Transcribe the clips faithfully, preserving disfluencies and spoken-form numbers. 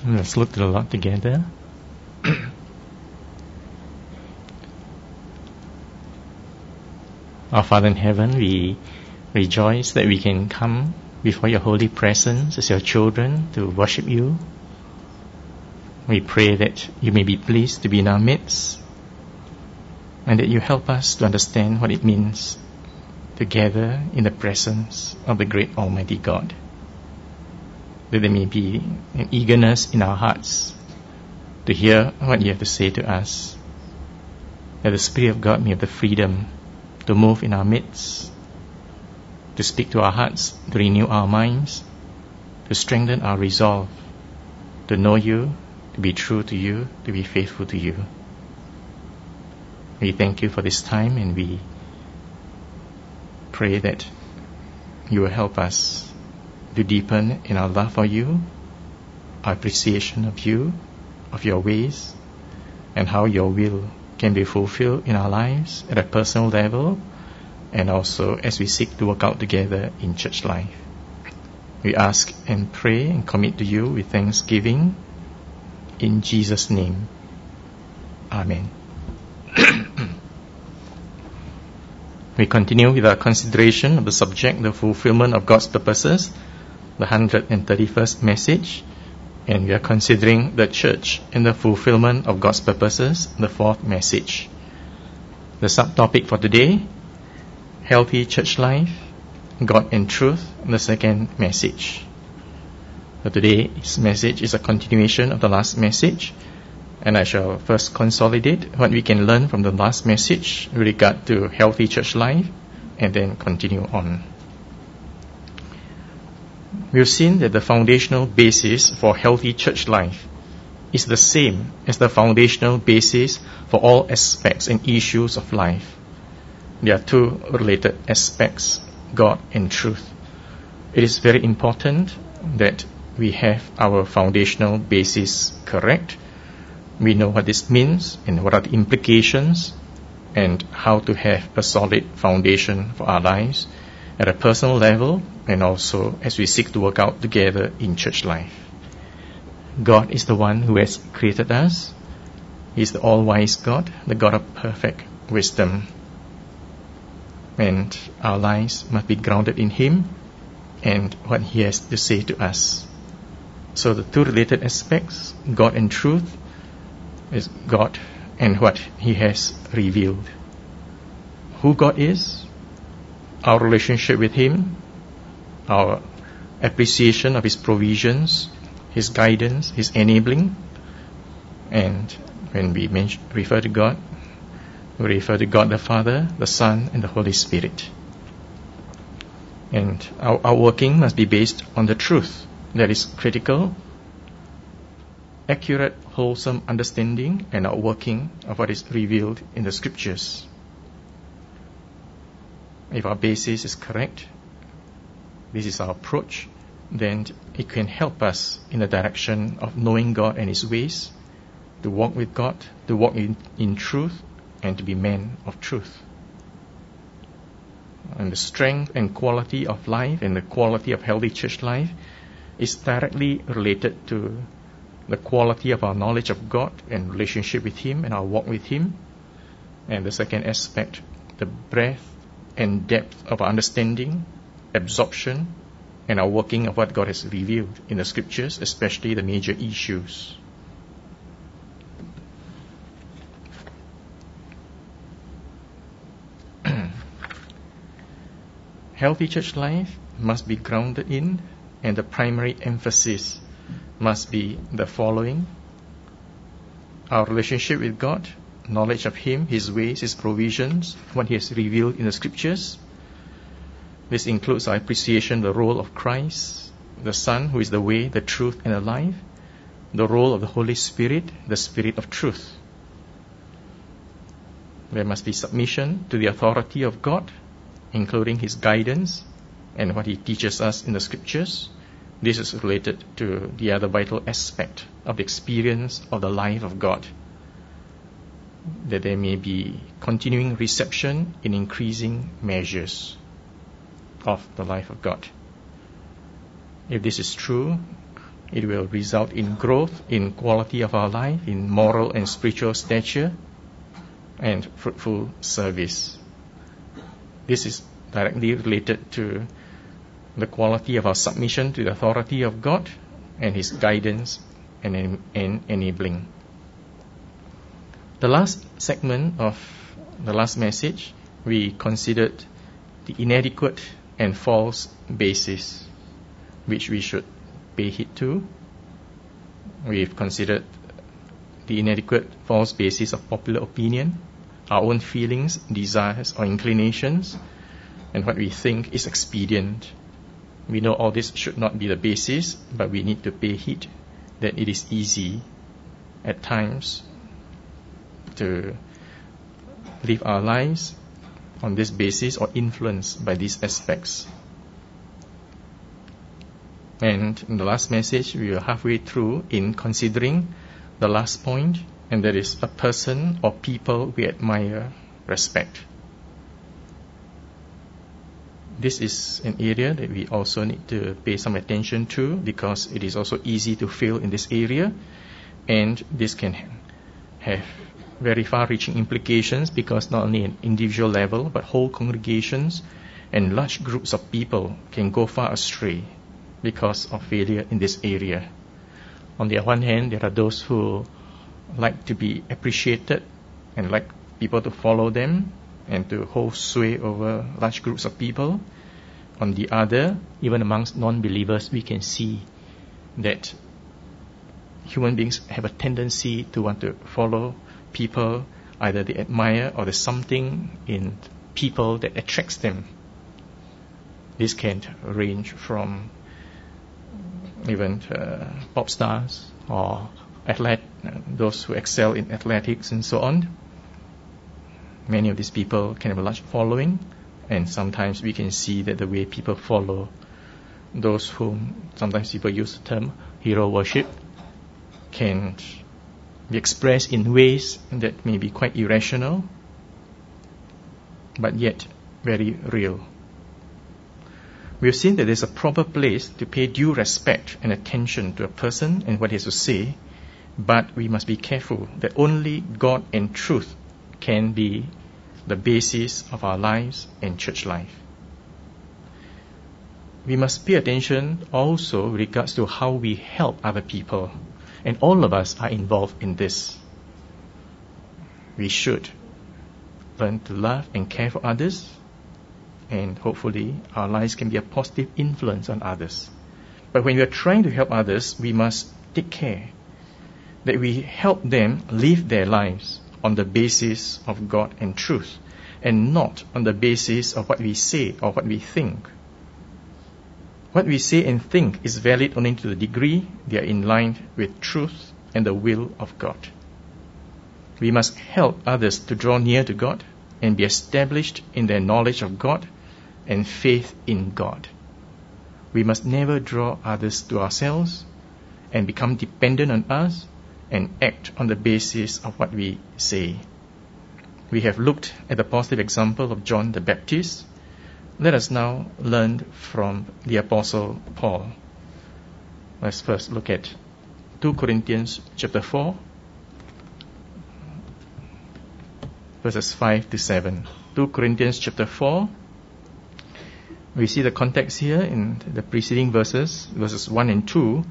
Let's look to the Lord together. Our Father in heaven, we rejoice that we can come before your holy presence as your children to worship you. We pray that you may be pleased to be in our midst and that you help us to understand what it means to gather in the presence of the great Almighty God. That there may be an eagerness in our hearts to hear what you have to say to us. That the Spirit of God may have the freedom to move in our midst, to speak to our hearts, to renew our minds, to strengthen our resolve, to know you, to be true to you, to be faithful to you. We thank you for this time, and we pray that you will help us to deepen in our love for you, our appreciation of you, of your ways, and how your will can be fulfilled in our lives at a personal level, and also as we seek to work out together in church life. We ask and pray and commit to you with thanksgiving in Jesus' name. Amen. We continue with our consideration of the subject, the fulfillment of God's purposes, the one hundred thirty-first message, and we are considering the church and the fulfillment of God's purposes, the fourth message. The subtopic for today, healthy church life, God and truth, the second message. So today's message is a continuation of the last message, and I shall first consolidate what we can learn from the last message with regard to healthy church life, and then continue on. We've seen that the foundational basis for healthy church life is the same as the foundational basis for all aspects and issues of life. There are two related aspects, God and truth. It is very important that we have our foundational basis correct. We know what this means and what are the implications and how to have a solid foundation for our lives at a personal level, and also as we seek to work out together in church life. God is the one who has created us. He is the all-wise God, the God of perfect wisdom. And our lives must be grounded in Him and what He has to say to us. So the two related aspects, God and truth, is God and what He has revealed. Who God is, our relationship with Him, our appreciation of His provisions, His guidance, His enabling. And when we mention, refer to God, we refer to God the Father, the Son, and the Holy Spirit. And our, our working must be based on the truth that is critical, accurate, wholesome understanding, and our working of what is revealed in the Scriptures. If our basis is correct, this is our approach, then it can help us in the direction of knowing God and His ways, to walk with God, to walk in, in truth, and to be men of truth. And the strength and quality of life and the quality of healthy church life is directly related to the quality of our knowledge of God and relationship with Him and our walk with Him. And the second aspect, the breadth and depth of our understanding, absorption, and our working of what God has revealed in the Scriptures, especially the major issues. Healthy church life must be grounded in, and the primary emphasis must be the following: our relationship with God, knowledge of Him, His ways, His provisions, what He has revealed in the Scriptures. This includes our appreciation of the role of Christ, the Son, who is the way, the truth, and the life, the role of the Holy Spirit, the Spirit of truth. There must be submission to the authority of God, including His guidance and what He teaches us in the Scriptures. This is related to the other vital aspect of the experience of the life of God, that there may be continuing reception in increasing measures of the life of God. If this is true, It will result in growth, in quality of our life, in moral and spiritual stature, and fruitful service. This is directly related to the quality of our submission to the authority of God and His guidance and, and enabling. The last segment of the last message, we considered the inadequate and false basis which we should pay heed to. We've considered the inadequate false basis of popular opinion, our own feelings, desires or inclinations, and what we think is expedient. We know all this should not be the basis, but we need to pay heed that it is easy at times to live our lives on this basis or influenced by these aspects. And in the last message, we are halfway through in considering the last point, and that is a person or people we admire, respect. This is an area that we also need to pay some attention to, because it is also easy to fail in this area, and this can have very far-reaching implications, because not only at individual level, but whole congregations and large groups of people can go far astray because of failure in this area. On the one hand, there are those who like to be appreciated and like people to follow them and to hold sway over large groups of people. On the other, even amongst non-believers, we can see that human beings have a tendency to want to follow people, either they admire or there's something in people that attracts them. This can range from even uh, pop stars or athlete, those who excel in athletics and so on. Many of these people can have a large following, and sometimes we can see that the way people follow those whom sometimes people use the term hero worship can be expressed in ways that may be quite irrational, but yet very real. We have seen that there's a proper place to pay due respect and attention to a person and what he has to say, but we must be careful that only God and truth can be the basis of our lives and church life. We must pay attention also with regards to how we help other people, and all of us are involved in this. We should learn to love and care for others, and hopefully our lives can be a positive influence on others. But when we are trying to help others, we must take care that we help them live their lives on the basis of God and truth, and not on the basis of what we say or what we think. What we say and think is valid only to the degree they are in line with truth and the will of God. We must help others to draw near to God and be established in their knowledge of God and faith in God. We must never draw others to ourselves and become dependent on us and act on the basis of what we say. We have looked at the positive example of John the Baptist. Let us now learn from the Apostle Paul. Let's first look at Second Corinthians chapter four, verses five to seven. Second Corinthians chapter four. We see the context here in the preceding verses, verses one and two.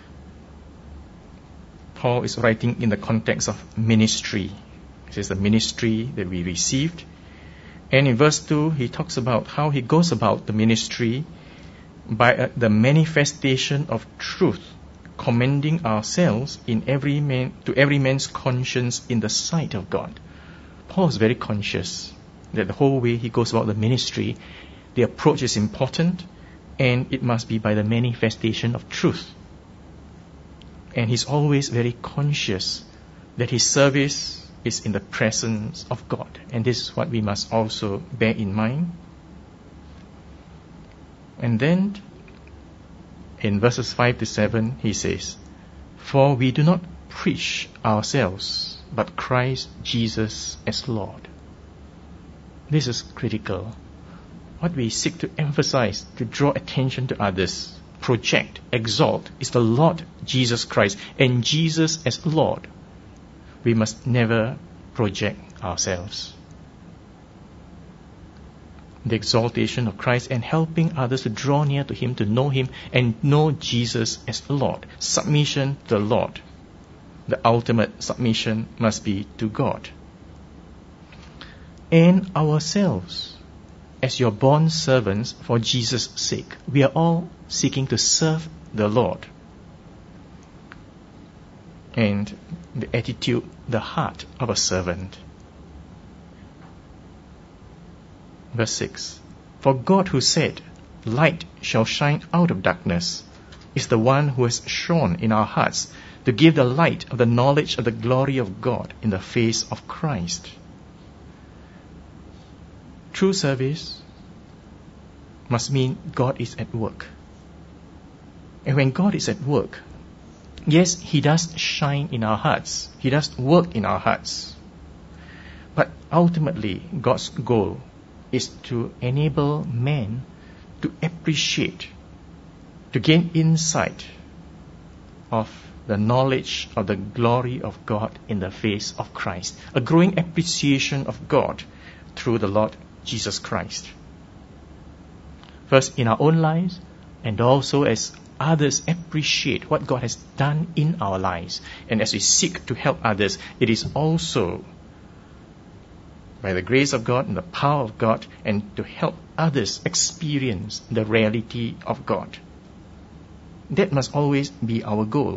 Paul is writing in the context of ministry. This is the ministry that we received. And in verse two, he talks about how he goes about the ministry by uh, the manifestation of truth, commending ourselves in every man, to every man's conscience in the sight of God. Paul is very conscious that the whole way he goes about the ministry, the approach is important, and it must be by the manifestation of truth. And he's always very conscious that his service is in the presence of God. And this is what we must also bear in mind. And then in verses five to seven, he says, "For we do not preach ourselves, but Christ Jesus as Lord." This is critical. What we seek to emphasize, to draw attention to others, project, exalt is the Lord Jesus Christ and Jesus as Lord, we must never project ourselves. The exaltation of Christ and helping others to draw near to Him, to know Him and know Jesus as Lord. Submission to the Lord. The ultimate submission must be to God. And ourselves, as your bond servants for Jesus' sake, we are all seeking to serve the Lord. And the attitude, the heart of a servant. Verse six. For God who said, light shall shine out of darkness, is the one who has shone in our hearts to give the light of the knowledge of the glory of God in the face of Christ. True service must mean God is at work. And when God is at work, yes, He does shine in our hearts. He does work in our hearts. But ultimately, God's goal is to enable man to appreciate, to gain insight of the knowledge of the glory of God in the face of Christ. A growing appreciation of God through the Lord Jesus Christ. First in our own lives, and also as others appreciate what God has done in our lives. And as we seek to help others, it is also by the grace of God and the power of God, and to help others experience the reality of God. That must always be our goal.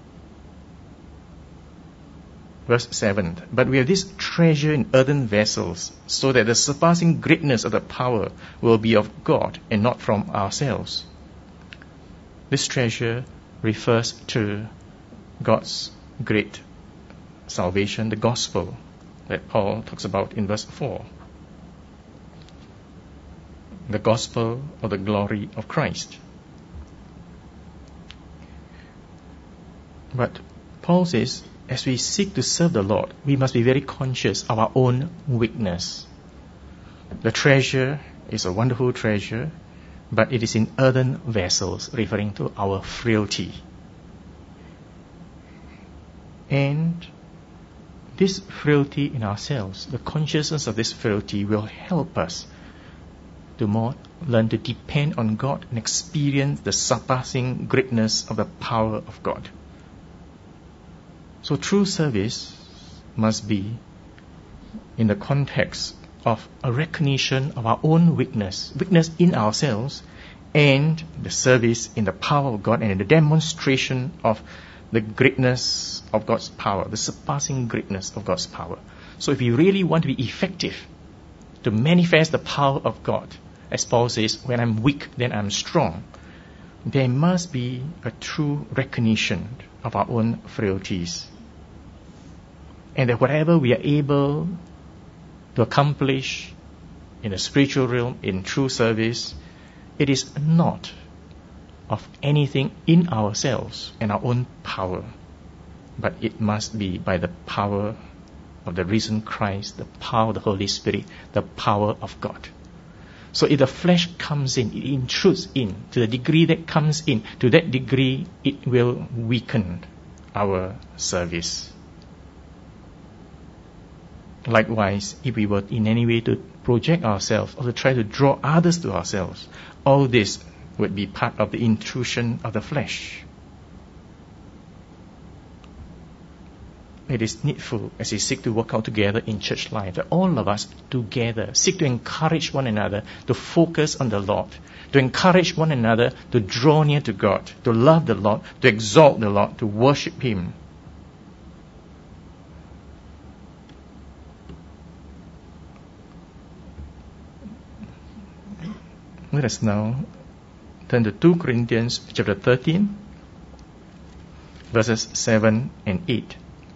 Verse seven. But we have this treasure in earthen vessels, so that the surpassing greatness of the power will be of God and not from ourselves. This treasure refers to God's great salvation, the gospel that Paul talks about in verse four. The gospel of the glory of Christ. But Paul says, as we seek to serve the Lord, we must be very conscious of our own weakness. The treasure is a wonderful treasure, but it is in earthen vessels, referring to our frailty. And this frailty in ourselves, the consciousness of this frailty will help us to more learn to depend on God and experience the surpassing greatness of the power of God. So true service must be in the context of a recognition of our own weakness, weakness in ourselves, and the service in the power of God and in the demonstration of the greatness of God's power, the surpassing greatness of God's power. So if you really want to be effective, to manifest the power of God, as Paul says, when I'm weak, then I'm strong, there must be a true recognition of our own frailties. And that whatever we are able to accomplish in the spiritual realm, in true service, it is not of anything in ourselves and our own power, but it must be by the power of the risen Christ, the power of the Holy Spirit, the power of God. So if the flesh comes in, it intrudes in, to the degree that comes in, to that degree it will weaken our service. Likewise, if we were in any way to project ourselves or to try to draw others to ourselves, all this would be part of the intrusion of the flesh. It is needful, as we seek to work out together in church life, that all of us together seek to encourage one another to focus on the Lord, to encourage one another to draw near to God, to love the Lord, to exalt the Lord, to worship Him. Let us now turn to Second Corinthians chapter thirteen, verses seven and eight.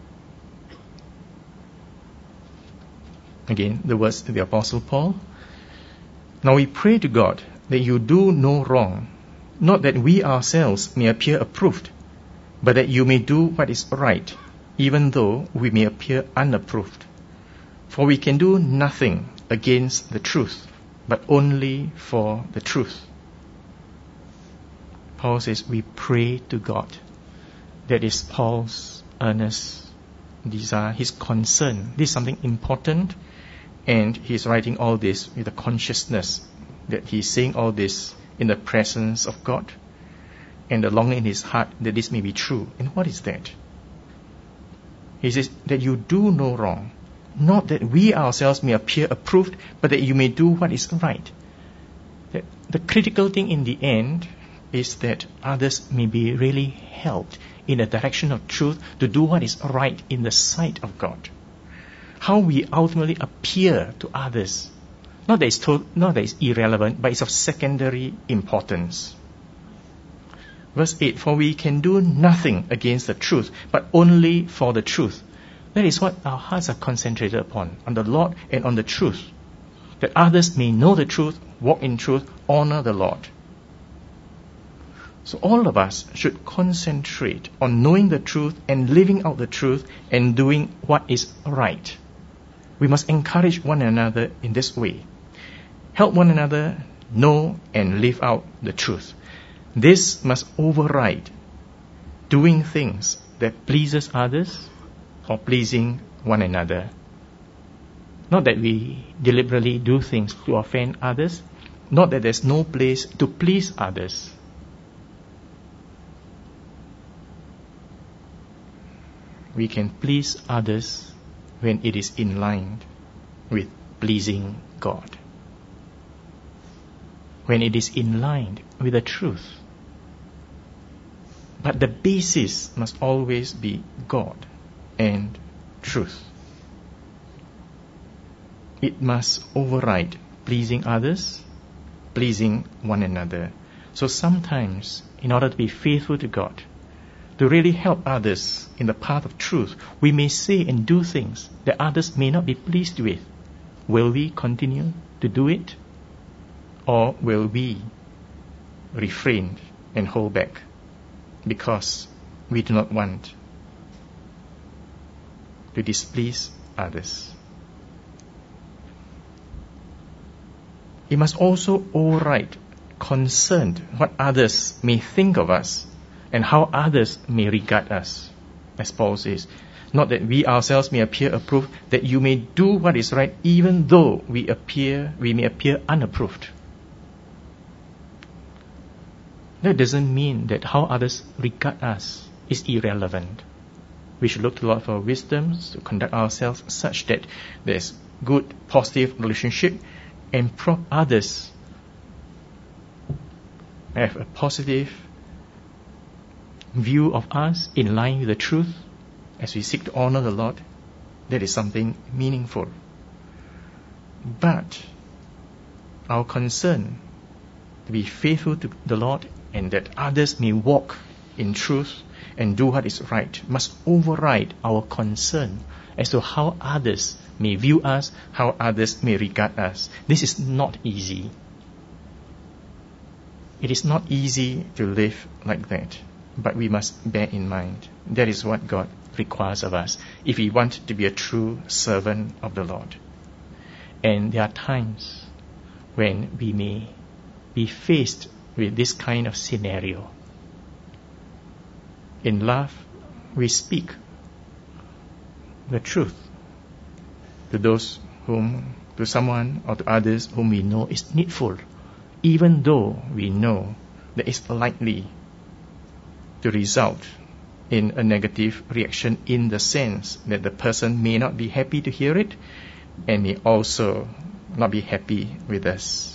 Again, the words of the Apostle Paul. Now we pray to God that you do no wrong, not that we ourselves may appear approved, but that you may do what is right, even though we may appear unapproved. For we can do nothing against the truth, but only for the truth. Paul says we pray to God. That is Paul's earnest desire, his concern. This is something important, and he's writing all this with a consciousness that he's saying all this in the presence of God, and the longing in his heart that this may be true. And what is that? He says that you do no wrong, not that we ourselves may appear approved, but that you may do what is right. That the critical thing in the end is that others may be really helped in the direction of truth to do what is right in the sight of God. How we ultimately appear to others, not that it's, to- not that it's irrelevant, but it's of secondary importance. Verse eight, for we can do nothing against the truth, but only for the truth. That is what our hearts are concentrated upon, on the Lord and on the truth. That others may know the truth, walk in truth, honor the Lord. So all of us should concentrate on knowing the truth and living out the truth and doing what is right. We must encourage one another in this way. Help one another know and live out the truth. This must override doing things that pleases others or pleasing one another. Not that we deliberately do things to offend others, not that there's no place to please others. We can please others when it is in line with pleasing God. When it is in line with the truth. But the basis must always be God and truth. It must override pleasing others, pleasing one another. So sometimes, in order to be faithful to God, to really help others in the path of truth, we may say and do things that others may not be pleased with. Will we continue to do it? Or will we refrain and hold back because we do not want to displease others? It must also override concerned what others may think of us and how others may regard us. As Paul says, not that we ourselves may appear approved, that you may do what is right even though we appear we may appear unapproved. That doesn't mean that how others regard us is irrelevant. We should look to the Lord for wisdom to conduct ourselves such that there's good, positive relationship and prompt others have a positive view of us in line with the truth as we seek to honor the Lord. That is something meaningful. But our concern to be faithful to the Lord and that others may walk in truth and do what is right must override our concern as to how others may view us, how others may regard us. This is not easy. It is not easy to live like that, but we must bear in mind that is what God requires of us if we want to be a true servant of the Lord. And there are times when we may be faced with this kind of scenario. In love, we speak the truth to those whom, to someone or to others whom we know is needful, even though we know that it's likely to result in a negative reaction in the sense that the person may not be happy to hear it and may also not be happy with us.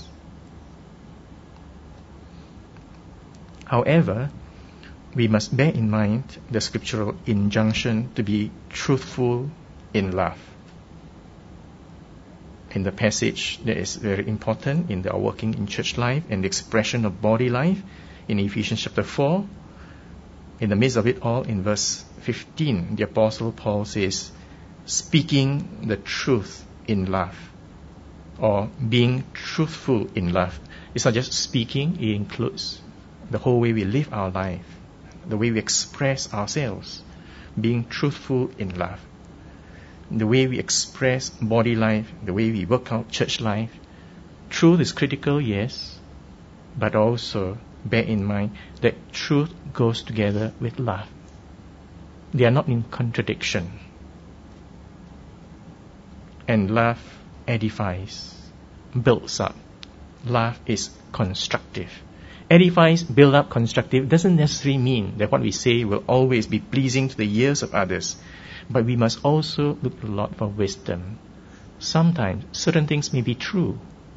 However, we must bear in mind the scriptural injunction to be truthful in love. In the passage that is very important in our working in church life and the expression of body life in Ephesians chapter four, in the midst of it all, in verse fifteen, the Apostle Paul says, speaking the truth in love, or being truthful in love. It's not just speaking, it includes the whole way we live our life, the way we express ourselves, being truthful in love. The way we express body life, the way we work out church life. Truth is critical, yes, but also bear in mind that truth goes together with love. They are not in contradiction. And love edifies, builds up. Love is constructive. Edifies, build up, constructive doesn't necessarily mean that what we say will always be pleasing to the ears of others. But we must also look to the Lord for wisdom. Sometimes certain things may be true,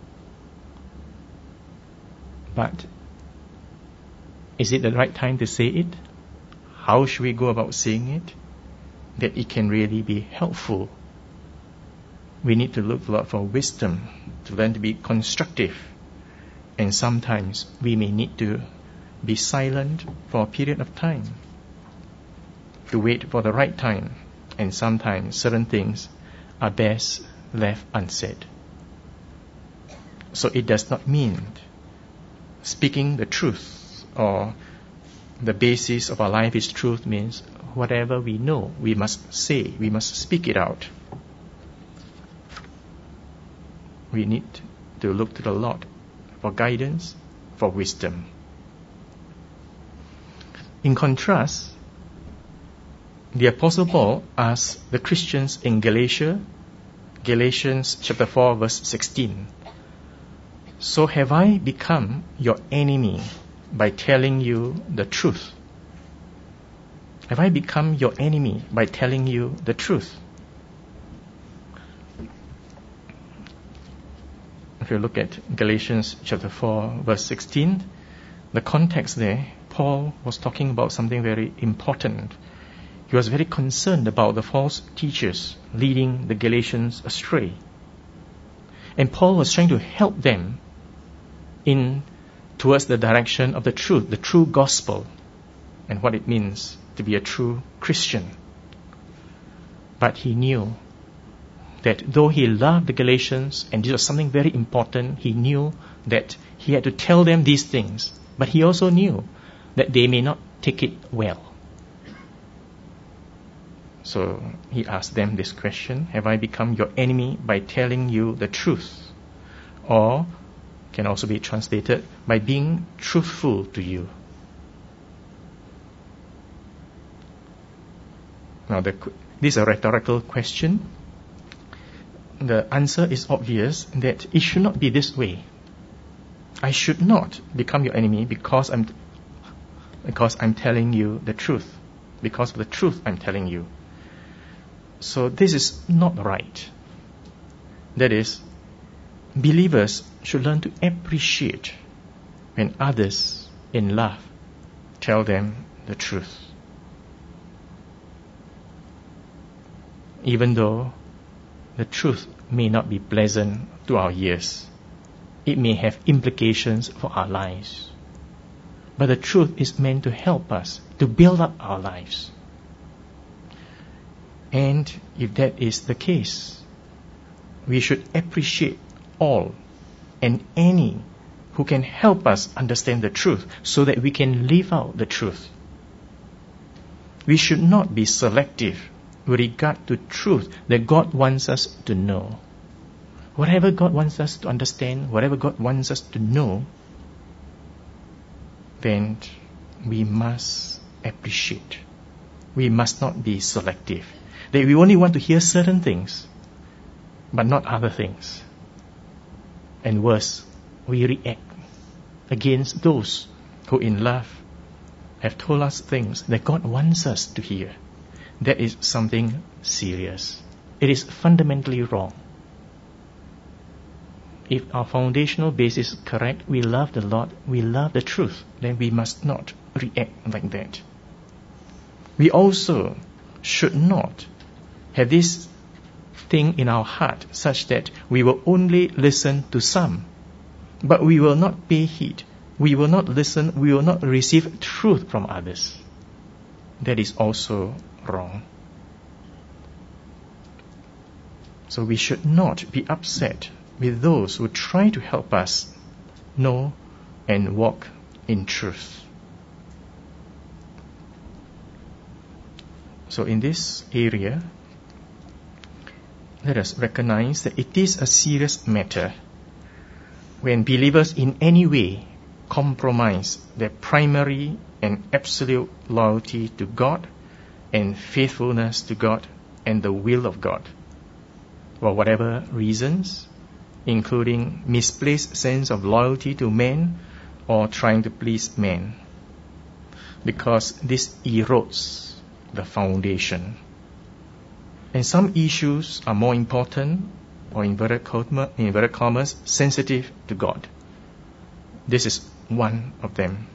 but is it the right time to say it? How should we go about saying it? That it can really be helpful. We need to look to the Lord for wisdom, to learn to be constructive. And sometimes we may need to be silent for a period of time, to wait for the right time. And sometimes certain things are best left unsaid. So it does not mean speaking the truth or the basis of our life is truth means whatever we know, we must say, we must speak it out. We need to look to the Lord for guidance, for wisdom. In contrast, the Apostle Paul asked the Christians in Galatia, Galatians chapter four verse sixteen, "So have I become your enemy by telling you the truth?" Have I become your enemy by telling you the truth? If you look at Galatians chapter four verse sixteen, the context there, Paul was talking about something very important. He was very concerned about the false teachers leading the Galatians astray. And Paul was trying to help them in towards the direction of the truth, the true gospel, and what it means to be a true Christian. But he knew that though he loved the Galatians, and this was something very important, he knew that he had to tell them these things. But he also knew that they may not take it well. So he asked them this question, "Have I become your enemy by telling you the truth?" Or can also be translated, by being truthful to you. Now, the, this is a rhetorical question. The answer is obvious that it should not be this way. I should not become your enemy because I'm because I'm telling you the truth. Because of the truth I'm telling you. So this is not right. That is, believers should learn to appreciate when others in love tell them the truth. Even though the truth may not be pleasant to our ears, it may have implications for our lives. But the truth is meant to help us, to build up our lives. And if that is the case, we should appreciate all and any who can help us understand the truth so that we can live out the truth. We should not be selective with regard to truth that God wants us to know. Whatever God wants us to understand, whatever God wants us to know, then we must appreciate. We must not be selective. That we only want to hear certain things, but not other things. And worse, we react against those who in love have told us things that God wants us to hear. That is something serious. It is fundamentally wrong. If our foundational basis is correct, we love the Lord, we love the truth, then we must not react like that. We also should not have this thing in our heart such that we will only listen to some, but we will not pay heed. We will not listen, we will not receive truth from others. That is also wrong. So we should not be upset with those who try to help us know and walk in truth. So in this area, let us recognize that it is a serious matter when believers in any way compromise their primary and absolute loyalty to God and faithfulness to God and the will of God, for whatever reasons, including misplaced sense of loyalty to men or trying to please men, because this erodes the foundation. And some issues are more important, or in inverted commas, sensitive to God. This is one of them.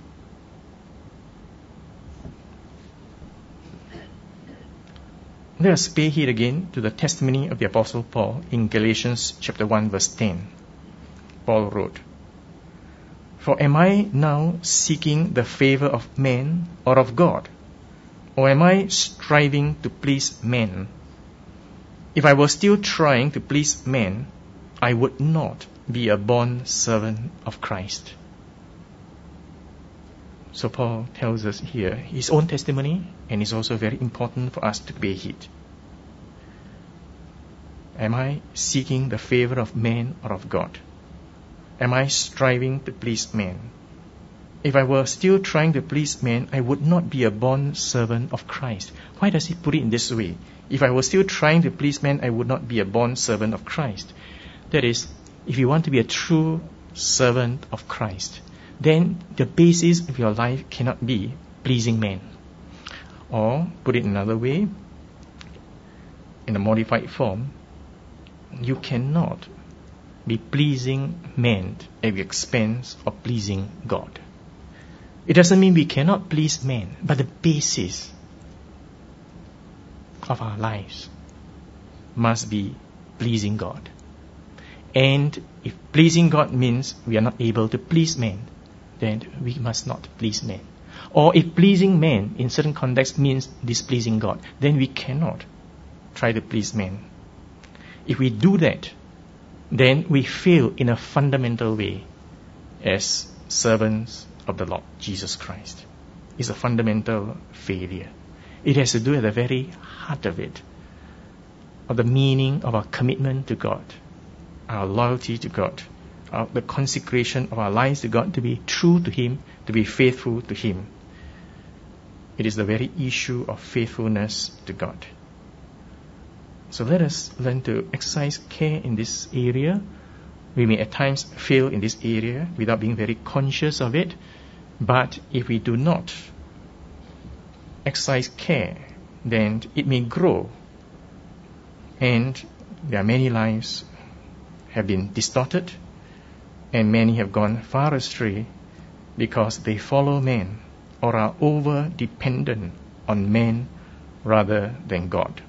Let us pay heed again to the testimony of the Apostle Paul in Galatians chapter one verse ten. Paul wrote, "For am I now seeking the favor of men or of God? Or am I striving to please men? If I were still trying to please men, I would not be a bond servant of Christ." So Paul tells us here his own testimony, and it's also very important for us to pay heed. Am I seeking the favor of men or of God? Am I striving to please men? If I were still trying to please men, I would not be a bond servant of Christ. Why does he put it in this way? If I were still trying to please men, I would not be a bond servant of Christ. That is, if you want to be a true servant of Christ, then the basis of your life cannot be pleasing men. Or, put it another way, in a modified form, you cannot be pleasing men at the expense of pleasing God. It doesn't mean we cannot please men, but the basis of our lives must be pleasing God. And if pleasing God means we are not able to please men, then we must not please men. Or if pleasing men in certain contexts means displeasing God, then we cannot try to please men. If we do that, then we fail in a fundamental way as servants of the Lord Jesus Christ. It's a fundamental failure. It has to do at the very heart of it, of the meaning of our commitment to God, our loyalty to God, our, the consecration of our lives to God, to be true to Him, to be faithful to Him. It is the very issue of faithfulness to God. So let us learn to exercise care in this area. We may at times fail in this area without being very conscious of it, but if we do not exercise care, then it may grow, and there are many lives have been distorted, and many have gone far astray because they follow men or are over dependent on men rather than God.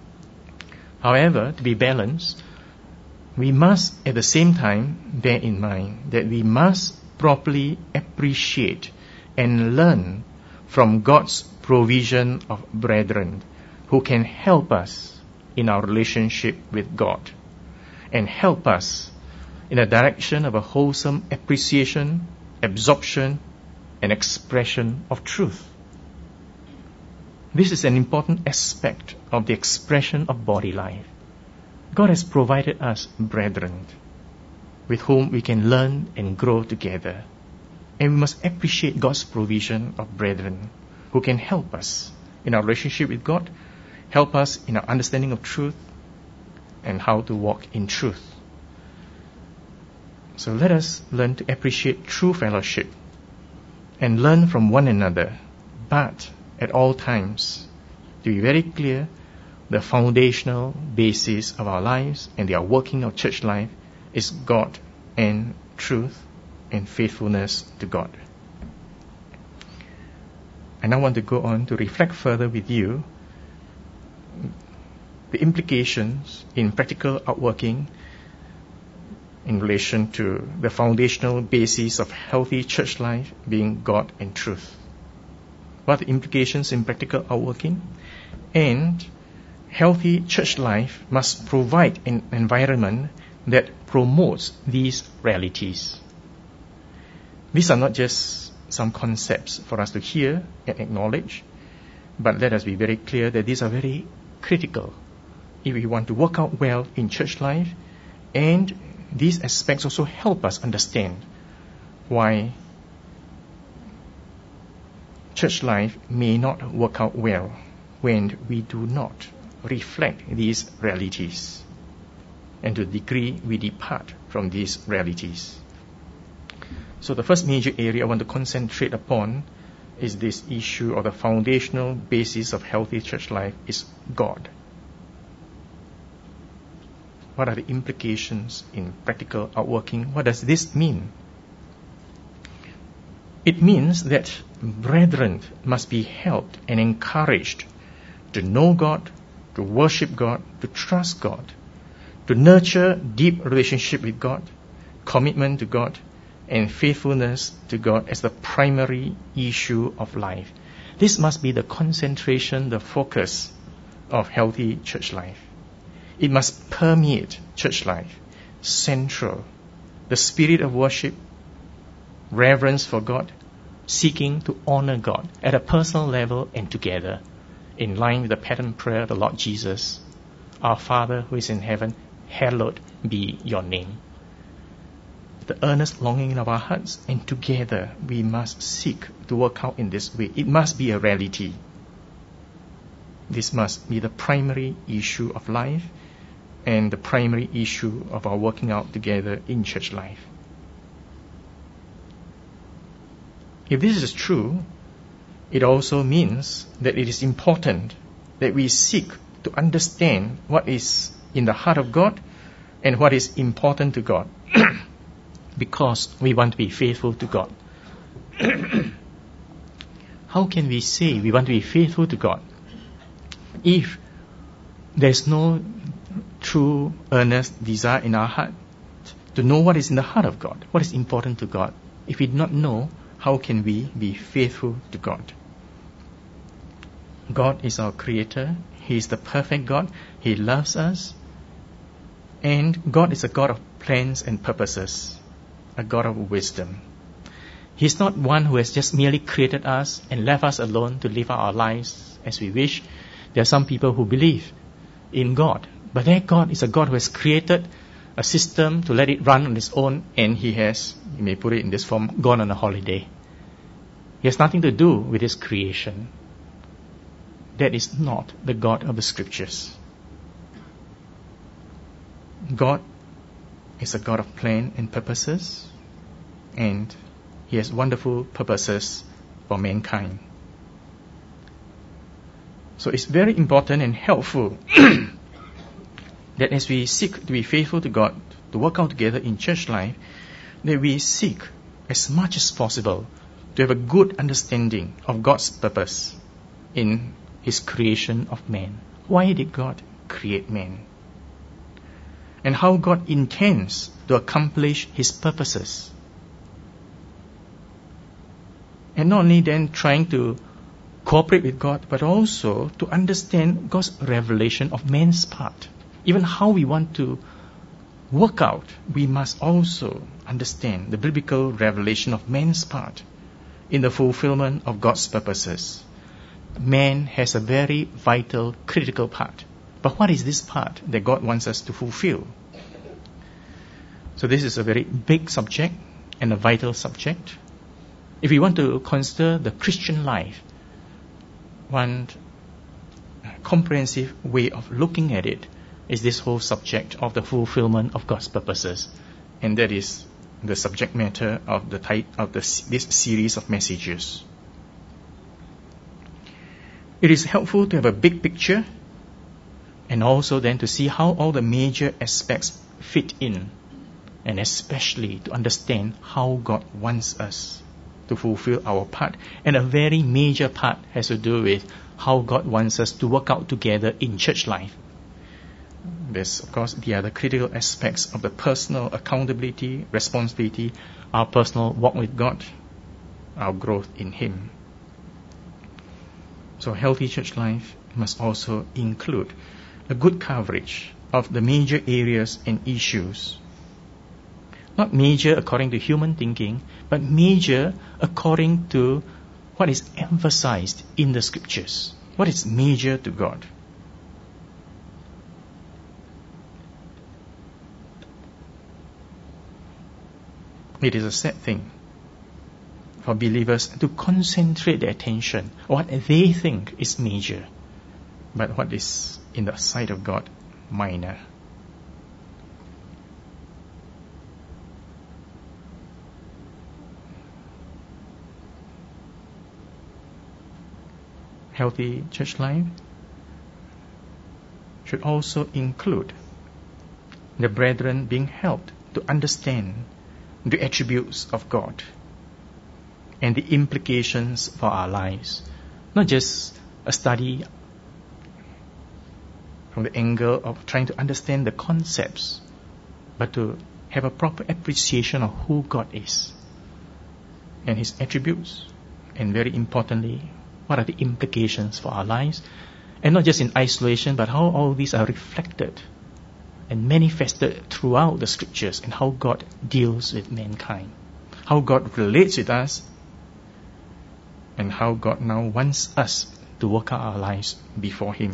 However, to be balanced, we must at the same time bear in mind that we must properly appreciate and learn from God's provision of brethren who can help us in our relationship with God and help us in the direction of a wholesome appreciation, absorption, and expression of truth. This is an important aspect of the expression of body life. God has provided us brethren with whom we can learn and grow together. And we must appreciate God's provision of brethren who can help us in our relationship with God, help us in our understanding of truth, and how to walk in truth. So let us learn to appreciate true fellowship and learn from one another, but at all times, to be very clear, the foundational basis of our lives and the working of church life is God and truth and faithfulness to God. I now want to go on to reflect further with you the implications in practical outworking in relation to the foundational basis of healthy church life being God and truth. What are the implications in practical outworking? And healthy church life must provide an environment that promotes these realities. These are not just some concepts for us to hear and acknowledge, but let us be very clear that these are very critical if we want to work out well in church life, and these aspects also help us understand why church life may not work out well when we do not reflect these realities, and to the degree we depart from these realities. So the first major area I want to concentrate upon is this issue, or the foundational basis of healthy church life is God. What are the implications in practical outworking? What does this mean? It means that brethren must be helped and encouraged to know God, to worship God, to trust God, to nurture deep relationship with God, commitment to God, and faithfulness to God as the primary issue of life. This must be the concentration, the focus of healthy church life. It must permeate church life, central. The spirit of worship, reverence for God, seeking to honor God at a personal level and together, in line with the pattern prayer of the Lord Jesus. Our Father who is in heaven, hallowed be your name. The earnest longing of our hearts, and together we must seek to work out in this way. It must be a reality. This must be the primary issue of life and the primary issue of our working out together in church life. If this is true, it also means that it is important that we seek to understand what is in the heart of God and what is important to God, because we want to be faithful to God. How can we say we want to be faithful to God if there's no true, earnest desire in our heart to know what is in the heart of God, what is important to God? If we do not know, how can we be faithful to God? God is our creator. He is the perfect God. He loves us. And God is a God of plans and purposes, a God of wisdom. He's not one who has just merely created us and left us alone to live our lives as we wish. There are some people who believe in God, but their God is a God who has created a system to let it run on its own, and He has, you may put it in this form, gone on a holiday. He has nothing to do with His creation. That is not the God of the Scriptures. God is a God of plan and purposes, and He has wonderful purposes for mankind. So it's very important and helpful that as we seek to be faithful to God, to work out together in church life, that we seek as much as possible to have a good understanding of God's purpose in His creation of man. Why did God create man? And how God intends to accomplish His purposes. And not only then trying to cooperate with God, but also to understand God's revelation of man's part. Even how we want to work out, we must also understand the biblical revelation of man's part in the fulfillment of God's purposes. Man has a very vital, critical part. But what is this part that God wants us to fulfill? So this is a very big subject and a vital subject. If we want to consider the Christian life, one comprehensive way of looking at it is this whole subject of the fulfillment of God's purposes. And that is the subject matter of the type of the, this series of messages. It is helpful to have a big picture, and also then to see how all the major aspects fit in, and especially to understand how God wants us to fulfill our part. And a very major part has to do with how God wants us to work out together in church life. There's, of course, the other critical aspects of the personal accountability, responsibility, our personal walk with God, our growth in Him. So healthy church life must also include a good coverage of the major areas and issues. Not major according to human thinking, but major according to what is emphasized in the Scriptures. What is major to God? It is a sad thing for believers to concentrate their attention on what they think is major, but what is in the sight of God minor. Healthy church life should also include the brethren being helped to understand the attributes of God and the implications for our lives. Not just a study from the angle of trying to understand the concepts, but to have a proper appreciation of who God is and His attributes, and very importantly, what are the implications for our lives, and not just in isolation, but how all these are reflected and manifested throughout the scriptures, and how God deals with mankind, how God relates with us, and how God now wants us to work out our lives before Him.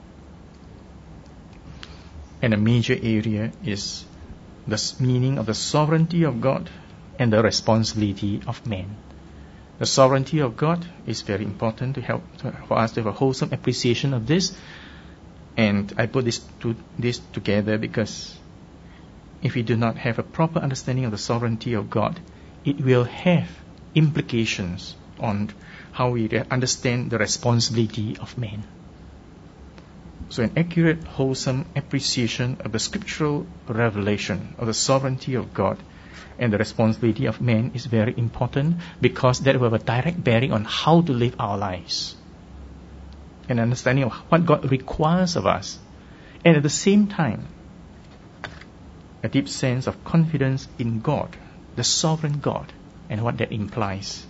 And a major area is the meaning of the sovereignty of God and the responsibility of man. The sovereignty of God is very important to help for us to have a wholesome appreciation of this. And I put this to, this together because if we do not have a proper understanding of the sovereignty of God, it will have implications on how we understand the responsibility of man. So an accurate, wholesome appreciation of the scriptural revelation of the sovereignty of God and the responsibility of man is very important, because that will have a direct bearing on how to live our lives. An understanding of what God requires of us, and at the same time, a deep sense of confidence in God, the sovereign God, and what that implies.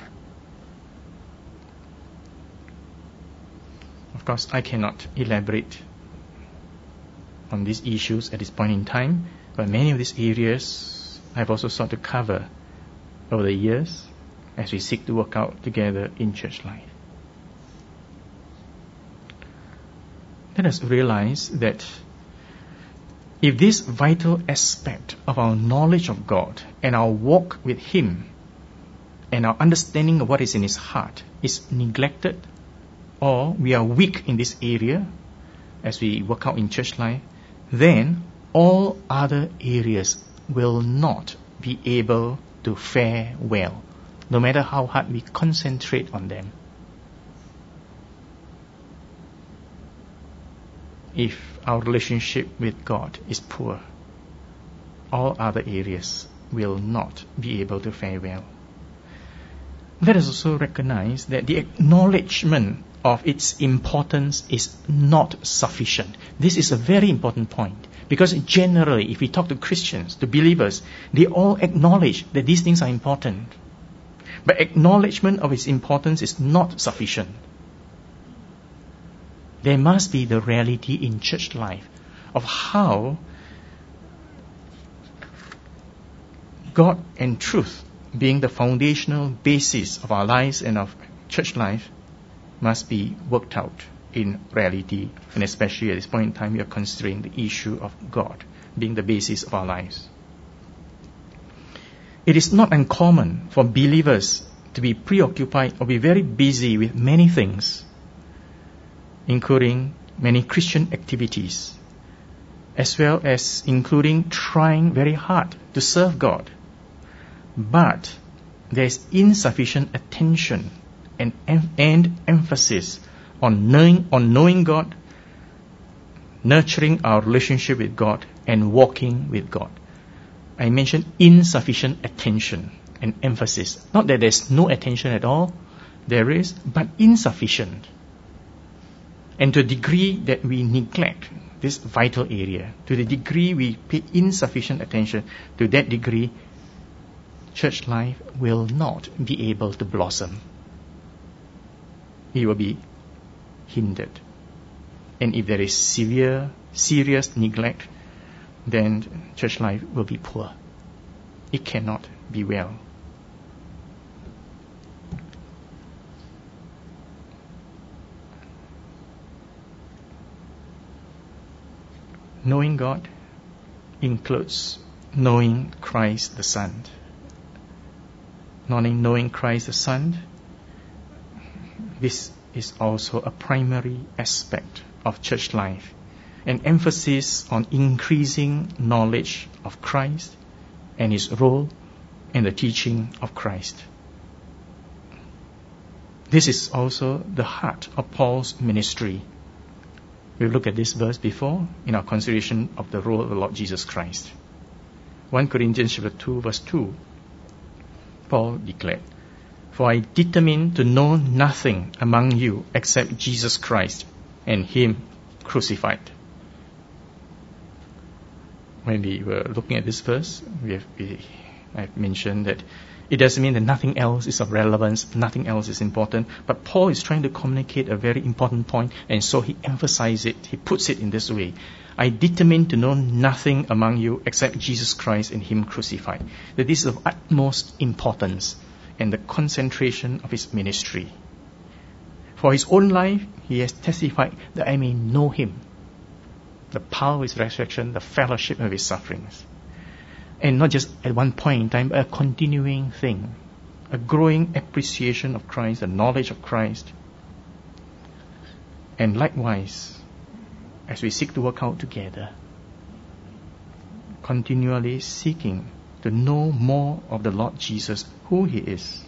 Of course, I cannot elaborate on these issues at this point in time, but many of these areas I've also sought to cover over the years as we seek to work out together in church life. Let us realize that if this vital aspect of our knowledge of God and our walk with Him and our understanding of what is in His heart is neglected, or we are weak in this area as we work out in church life, then all other areas will not be able to fare well, no matter how hard we concentrate on them. If our relationship with God is poor, all other areas will not be able to fare well. Let us also recognize that the acknowledgement of its importance is not sufficient. This is a very important point, because generally, if we talk to Christians, to believers, they all acknowledge that these things are important. But acknowledgement of its importance is not sufficient. There must be the reality in church life of how God and truth, being the foundational basis of our lives and of church life, must be worked out in reality. And especially at this point in time, we are considering the issue of God being the basis of our lives. It is not uncommon for believers to be preoccupied or be very busy with many things, including many Christian activities, as well as including trying very hard to serve God. But there is insufficient attention and, and emphasis on knowing, on knowing God, nurturing our relationship with God, and walking with God. I mentioned insufficient attention and emphasis. Not that there's no attention at all, there is, but insufficient. And to the degree that we neglect this vital area, to the degree we pay insufficient attention, to that degree, church life will not be able to blossom. It will be hindered. And if there is severe, serious neglect, then church life will be poor. It cannot be well. Knowing God includes knowing Christ the Son. knowing, knowing Christ the Son, this is also a primary aspect of church life, an emphasis on increasing knowledge of Christ and His role and the teaching of Christ. This is also the heart of Paul's ministry. We've looked at this verse before in our consideration of the role of the Lord Jesus Christ. First Corinthians chapter two, verse two, Paul declared, "For I determined to know nothing among you except Jesus Christ and Him crucified." When we were looking at this verse, we have, we, I've mentioned that it doesn't mean that nothing else is of relevance, nothing else is important, but Paul is trying to communicate a very important point, and so he emphasizes it, he puts it in this way. I determined to know nothing among you except Jesus Christ and Him crucified. That this is of utmost importance and the concentration of his ministry. For his own life, he has testified that I may know Him, the power of His resurrection, the fellowship of His sufferings. And not just at one point in time, but a continuing thing. A growing appreciation of Christ, the knowledge of Christ. And likewise, as we seek to work out together, continually seeking to know more of the Lord Jesus, who He is.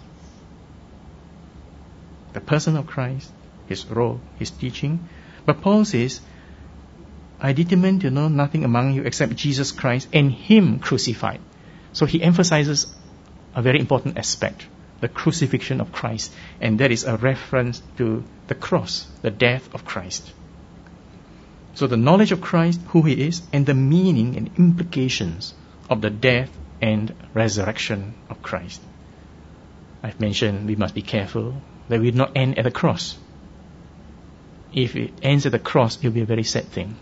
The person of Christ, His role, His teaching. But Paul says, I determined to know nothing among you except Jesus Christ and Him crucified. So he emphasizes a very important aspect, the crucifixion of Christ. And that is a reference to the cross, the death of Christ. So the knowledge of Christ, who He is, and the meaning and implications of the death and resurrection of Christ. I've mentioned we must be careful that we do not end at the cross. If it ends at the cross, it will be a very sad thing.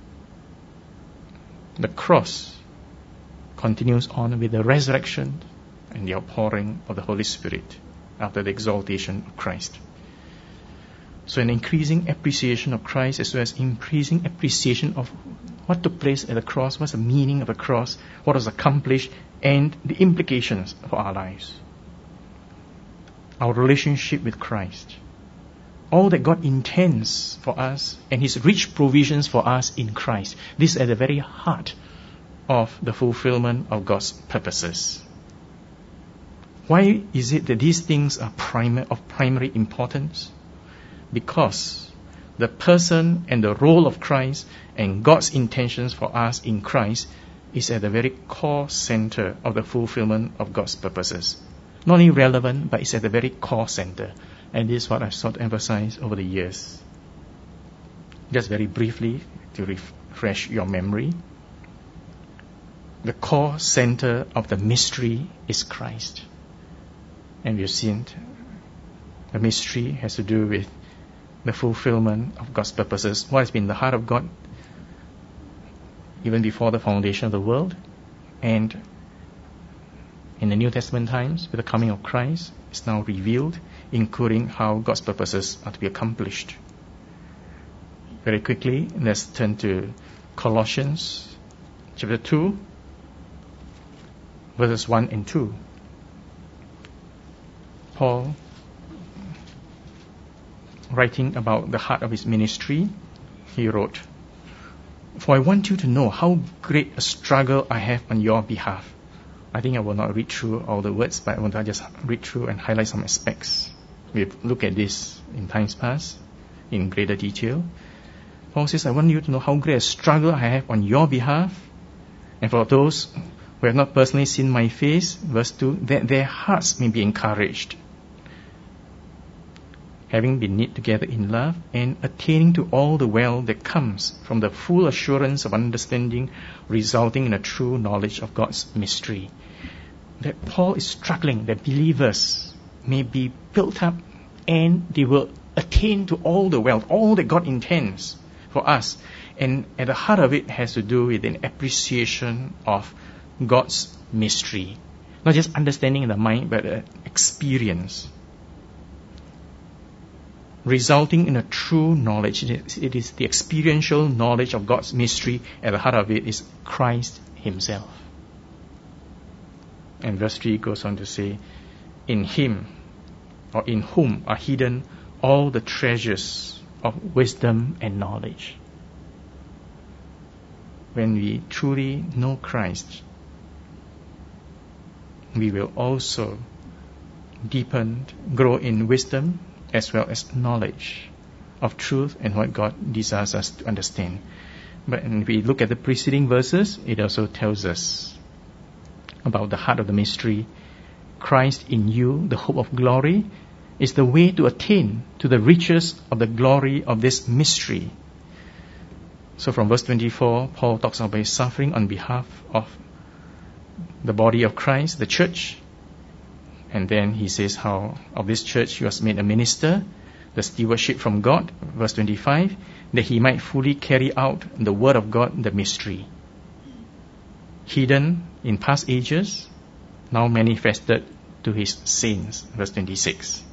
The cross continues on with the resurrection and the outpouring of the Holy Spirit after the exaltation of Christ. So an increasing appreciation of Christ as well as increasing appreciation of what took place at the cross, what's the meaning of the cross, what was accomplished, and the implications for our lives. Our relationship with Christ. All that God intends for us and His rich provisions for us in Christ. This is at the very heart of the fulfillment of God's purposes. Why is it that these things are prim- of primary importance? Because the person and the role of Christ and God's intentions for us in Christ is at the very core center of the fulfillment of God's purposes. Not only relevant, but it's at the very core center. And this is what I've sought to emphasize over the years. Just very briefly, to refresh your memory. The core center of the mystery is Christ. And we've seen the mystery has to do with the fulfillment of God's purposes. What has been the heart of God even before the foundation of the world, and in the New Testament times, with the coming of Christ, is now revealed, including how God's purposes are to be accomplished. Very quickly, let's turn to Colossians chapter two, verses one and two. Paul, writing about the heart of his ministry, he wrote, "For I want you to know how great a struggle I have on your behalf." I think I will not read through all the words, but I want to just read through and highlight some aspects. We've looked at this in times past in greater detail. Paul says, "I want you to know how great a struggle I have on your behalf, and for those who have not personally seen my face," verse two, "that their hearts may be encouraged, having been knit together in love, and attaining to all the wealth that comes from the full assurance of understanding, resulting in a true knowledge of God's mystery." That Paul is struggling that believers may be built up and they will attain to all the wealth, all that God intends for us. And at the heart of it has to do with an appreciation of God's mystery. Not just understanding in the mind, but an experience. Resulting in a true knowledge. It is the experiential knowledge of God's mystery. At the heart of it is Christ Himself. And verse three goes on to say, in him, or in whom are hidden all the treasures of wisdom and knowledge. When we truly know Christ, we will also deepen, grow in wisdom as well as knowledge of truth and what God desires us to understand. But when we look at the preceding verses, it also tells us about the heart of the mystery. Christ in you, the hope of glory, is the way to attain to the riches of the glory of this mystery. So from verse twenty-four, Paul talks about his suffering on behalf of the body of Christ, the church. And then he says how of this church he was made a minister, the stewardship from God, verse twenty-five, that he might fully carry out the word of God, the mystery. Hidden in past ages, now manifested to his saints, verse twenty-six.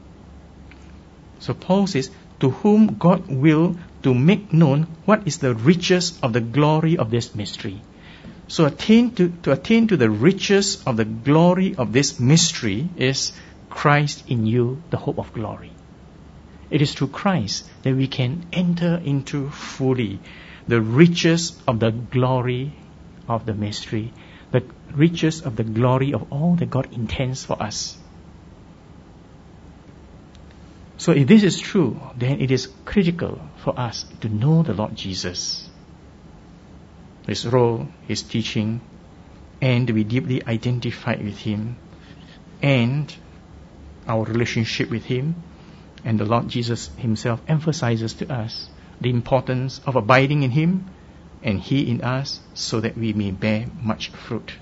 So Paul says, to whom God will to make known what is the riches of the glory of this mystery. So attain to, to attain to the riches of the glory of this mystery is Christ in you, the hope of glory. It is through Christ that we can enter into fully the riches of the glory of the mystery, the riches of the glory of all that God intends for us. So if this is true, then it is critical for us to know the Lord Jesus, His role, His teaching, and to be deeply identified with Him, and our relationship with Him. And the Lord Jesus Himself emphasizes to us the importance of abiding in Him and He in us, so that we may bear much fruit.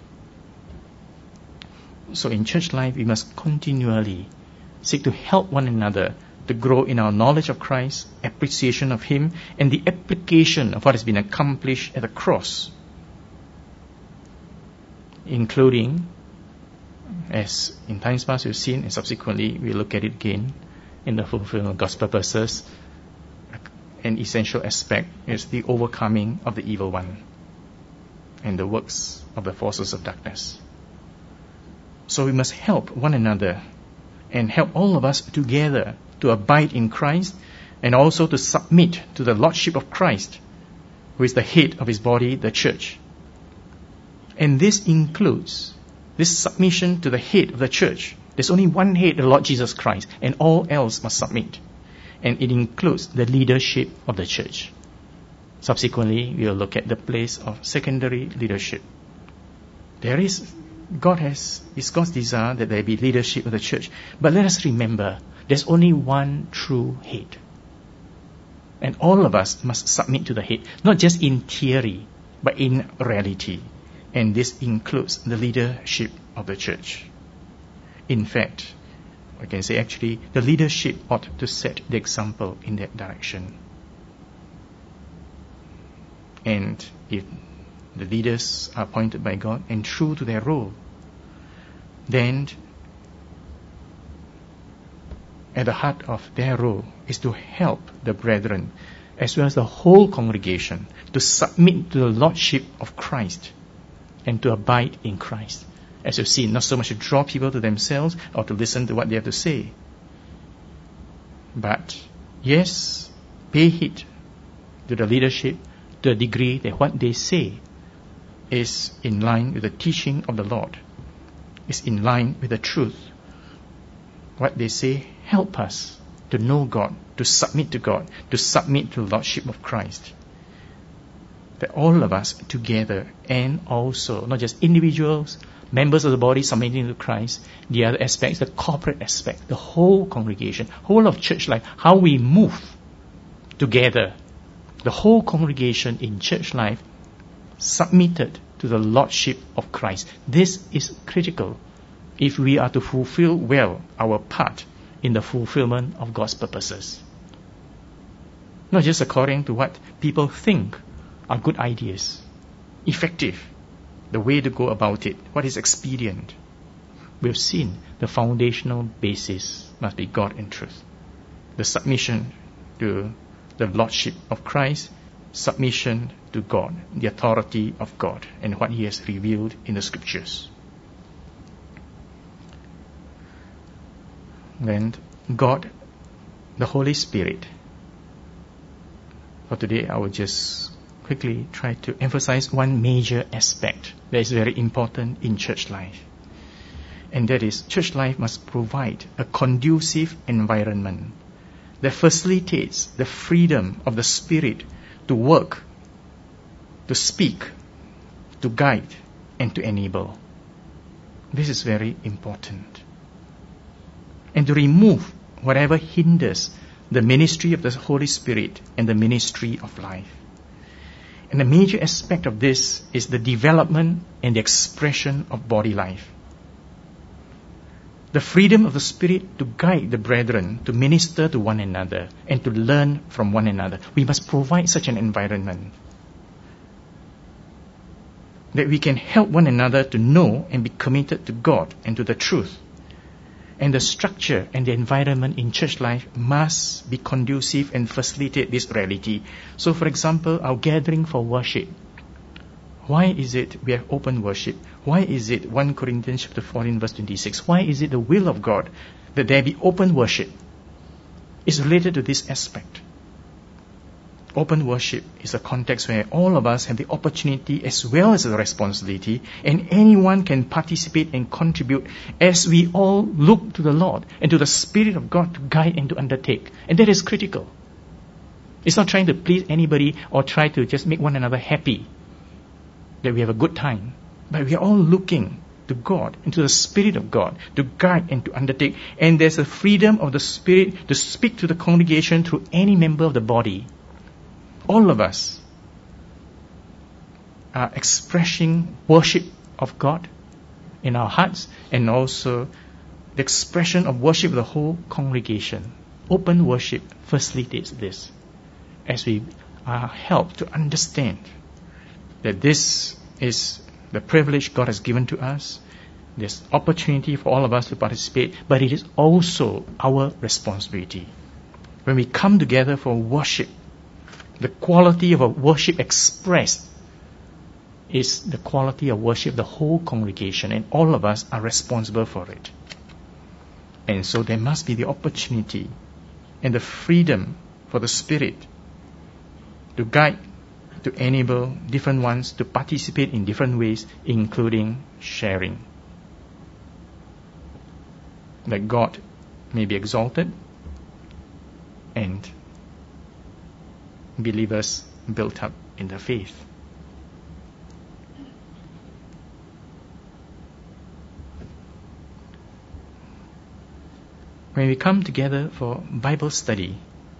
So in church life, we must continually seek to help one another to grow in our knowledge of Christ, appreciation of Him, and the application of what has been accomplished at the cross, including, as in times past we've seen, and subsequently we look at it again, in the fulfillment of God's purposes, an essential aspect is the overcoming of the evil one and the works of the forces of darkness. So we must help one another and help all of us together to abide in Christ and also to submit to the Lordship of Christ, who is the head of His body, the church. And this includes this submission to the head of the church. There's only one head, the Lord Jesus Christ, and all else must submit. And it includes the leadership of the church. Subsequently, we will look at the place of secondary leadership. There is, God has, it's God's desire that there be leadership of the church. But let us remember, there's only one true head. And all of us must submit to the head, not just in theory, but in reality. And this includes the leadership of the church. In fact, I can say actually, the leadership ought to set the example in that direction. And if the leaders are appointed by God and true to their role, then at the heart of their role is to help the brethren, as well as the whole congregation, to submit to the Lordship of Christ and to abide in Christ. As you've seen, not so much to draw people to themselves or to listen to what they have to say, but yes, pay heed to the leadership to a degree that what they say is in line with the teaching of the Lord, is in line with the truth. What they say help us to know God, to submit to God, to submit to the Lordship of Christ. That all of us together, and also not just individuals, members of the body submitting to Christ, the other aspects, the corporate aspect, the whole congregation, whole of church life, how we move together, the whole congregation in church life submitted to the Lordship of Christ. This is critical if we are to fulfill well our part in the fulfillment of God's purposes. Not just according to what people think are good ideas, effective, the way to go about it, what is expedient. We've seen the foundational basis must be God and truth. The submission to the Lordship of Christ, submission to God, the authority of God, and what He has revealed in the Scriptures. then God, the Holy Spirit. For today, I will just quickly try to emphasize one major aspect that is very important in church life. And that is, church life must provide a conducive environment that facilitates the freedom of the Spirit to work, to speak, to guide, and to enable. This is very important. And to remove whatever hinders the ministry of the Holy Spirit and the ministry of life. And a major aspect of this is the development and the expression of body life. The freedom of the Spirit to guide the brethren, to minister to one another, and to learn from one another. We must provide such an environment that we can help one another to know and be committed to God and to the truth. And the structure and the environment in church life must be conducive and facilitate this reality. So, for example, our gathering for worship. Why is it we have open worship? Why is it First Corinthians chapter fourteen verse twenty-six? Why is it the will of God that there be open worship? It's related to this aspect. Open worship is a context where all of us have the opportunity as well as the responsibility, and anyone can participate and contribute as we all look to the Lord and to the Spirit of God to guide and to undertake. And that is critical. It's not trying to please anybody or try to just make one another happy that we have a good time, but we are all looking to God and to the Spirit of God to guide and to undertake. And there's a freedom of the Spirit to speak to the congregation through any member of the body. All of us are expressing worship of God in our hearts, and also the expression of worship of the whole congregation. Open worship facilitates this, as we are helped to understand that this is the privilege God has given to us. There's opportunity for all of us to participate, but it is also our responsibility. When we come together for worship, the quality of a worship expressed is the quality of worship of the whole congregation, and all of us are responsible for it. And so there must be the opportunity and the freedom for the Spirit to guide, to enable different ones to participate in different ways, including sharing. That God may be exalted and believers built up in the faith. When we come together for Bible study,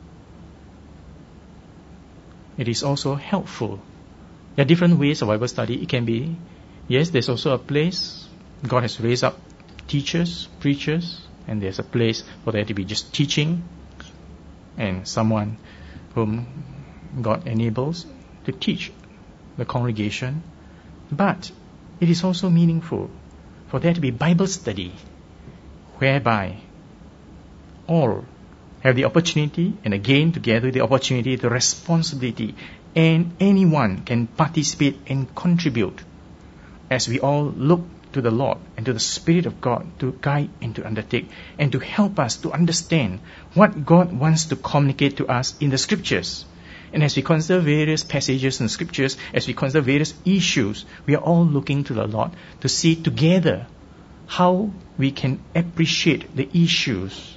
it is also helpful. There are different ways of Bible study. It can be, yes, there's also a place. God has raised up teachers, preachers, and there's a place for there to be just teaching, and someone whom God enables to teach the congregation. But it is also meaningful for there to be Bible study, whereby all have the opportunity, and again together the opportunity, the responsibility, and anyone can participate and contribute as we all look to the Lord and to the Spirit of God to guide and to undertake, and to help us to understand what God wants to communicate to us in the Scriptures. And as we consider various passages in Scriptures, as we consider various issues, we are all looking to the Lord to see together how we can appreciate the issues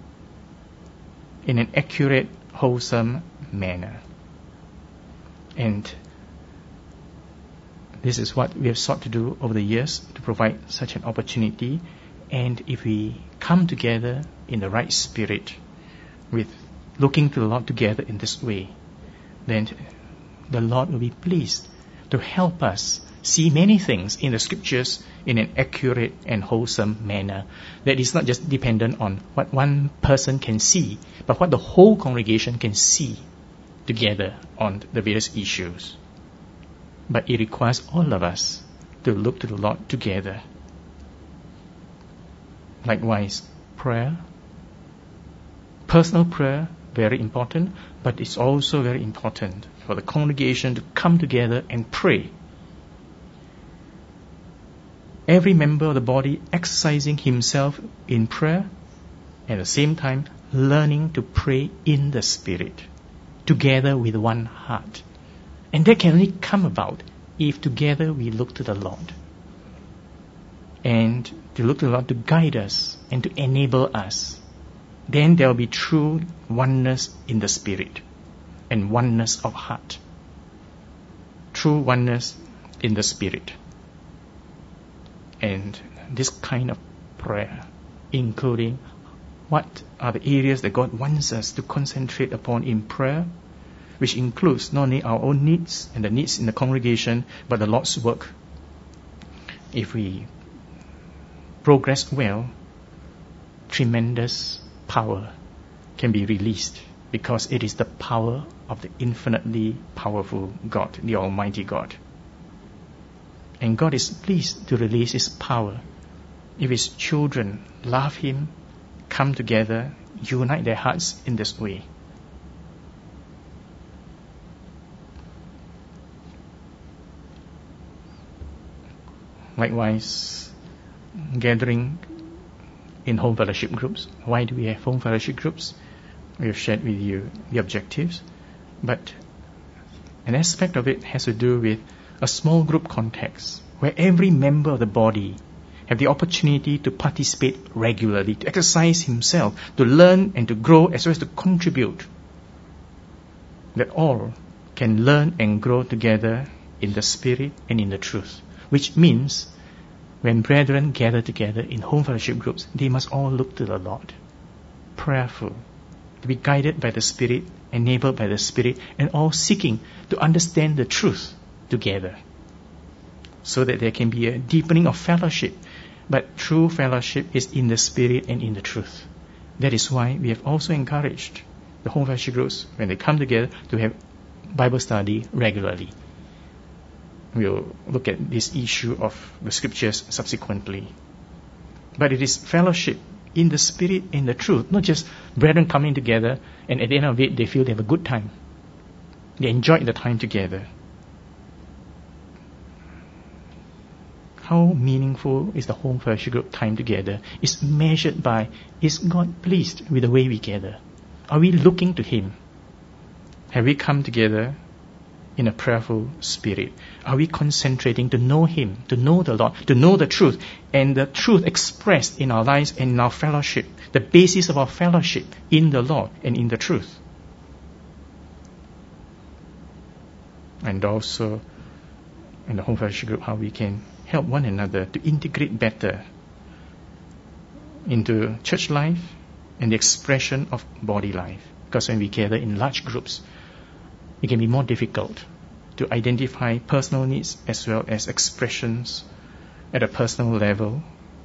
in an accurate, wholesome manner. And this is what we have sought to do over the years, to provide such an opportunity. And if we come together in the right spirit, with looking to the Lord together in this way, then the Lord will be pleased to help us see many things in the Scriptures in an accurate and wholesome manner, that is not just dependent on what one person can see, but what the whole congregation can see together on the various issues. But it requires all of us to look to the Lord together. Likewise, prayer, personal prayer, very important, but it's also very important for the congregation to come together and pray. Every member of the body exercising himself in prayer At the same time, learning to pray in the Spirit, together with one heart. And that can only come about if together we look to the Lord. And to look to the Lord to guide us and to enable us. Then there will be true oneness in the Spirit and oneness of heart. True oneness in the Spirit. And this kind of prayer, including what are the areas that God wants us to concentrate upon in prayer, which includes not only our own needs and the needs in the congregation, but the Lord's work. If we progress well, tremendous power can be released, because it is the power of the infinitely powerful God, the Almighty God. And God is pleased to release His power if His children love Him, come together, unite their hearts in this way. Likewise, gathering in home fellowship groups. Why do we have home fellowship groups? We have shared with you the objectives, but an aspect of it has to do with a small group context where every member of the body have the opportunity to participate regularly, to exercise himself, to learn and to grow, as well as to contribute. That all can learn and grow together in the Spirit and in the truth. Which means, when brethren gather together in home fellowship groups, they must all look to the Lord, prayerful, to be guided by the Spirit, enabled by the Spirit, and all seeking to understand the truth together, so that there can be a deepening of fellowship. But true fellowship is in the Spirit and in the truth. That is why we have also encouraged the home fellowship groups, when they come together, to have Bible study regularly. We'll look at this issue of the scriptures subsequently. But it is fellowship in the Spirit, in the truth, not just brethren coming together and at the end of it they feel they have a good time. They enjoy the time together. How meaningful is the home fellowship group time together is measured by, is God pleased with the way we gather? Are we looking to Him? Have we come together in a prayerful spirit? Are we concentrating to know Him, to know the Lord, to know the truth, and the truth expressed in our lives and in our fellowship, the basis of our fellowship in the Lord and in the truth? And also in the home fellowship group, how we can help one another to integrate better into church life and the expression of body life. Because when we gather in large groups, it can be more difficult to identify personal needs as well as expressions at a personal level.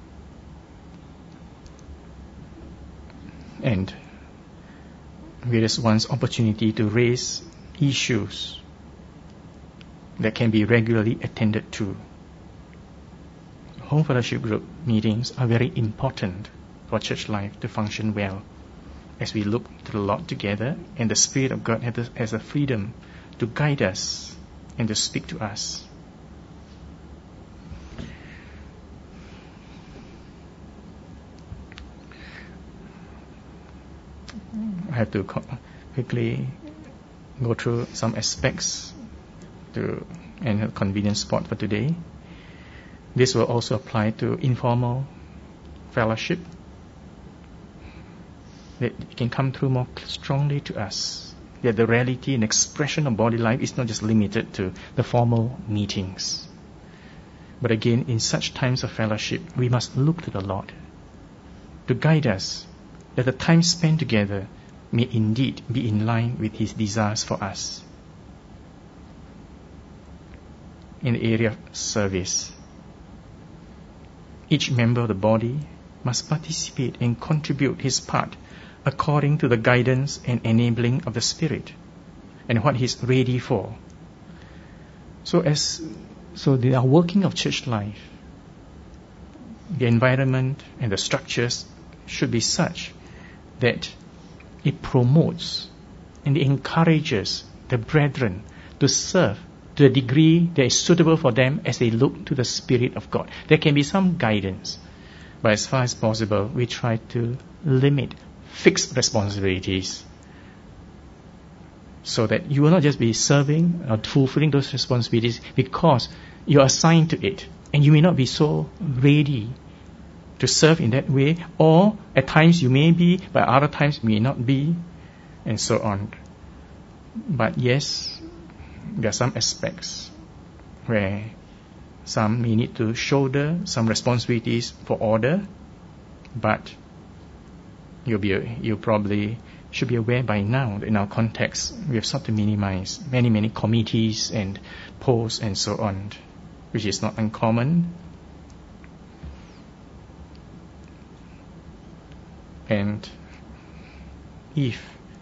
And various one's opportunity to raise issues that can be regularly attended to. Home fellowship group meetings are very important for church life to function well, as we look to the Lord together, and the Spirit of God has a freedom to guide us and to speak to us. I have to quickly go through some aspects to and a convenient spot for today. This will also apply to informal fellowship, that it can come through more strongly to us, that the reality and expression of body life is not just limited to the formal meetings. But again, in such times of fellowship, we must look to the Lord to guide us, that the time spent together may indeed be in line with His desires for us. In the area of service, each member of the body must participate and contribute his part according to the guidance and enabling of the Spirit and what He's ready for. So as so the working of church life, the environment and the structures should be such that it promotes and it encourages the brethren to serve to the degree that is suitable for them as they look to the Spirit of God. There can be some guidance, But as far as possible, we try to limit fixed responsibilities, so that you will not just be serving or fulfilling those responsibilities because you are assigned to it, and you may not be so ready to serve in that way, or at times you may be, but other times may not be, and so on. But yes, there are some aspects where some may need to shoulder some responsibilities for order, but you'll be you probably should be aware by now that in our context we have sought to minimize many many committees and posts and so on, which is not uncommon. And if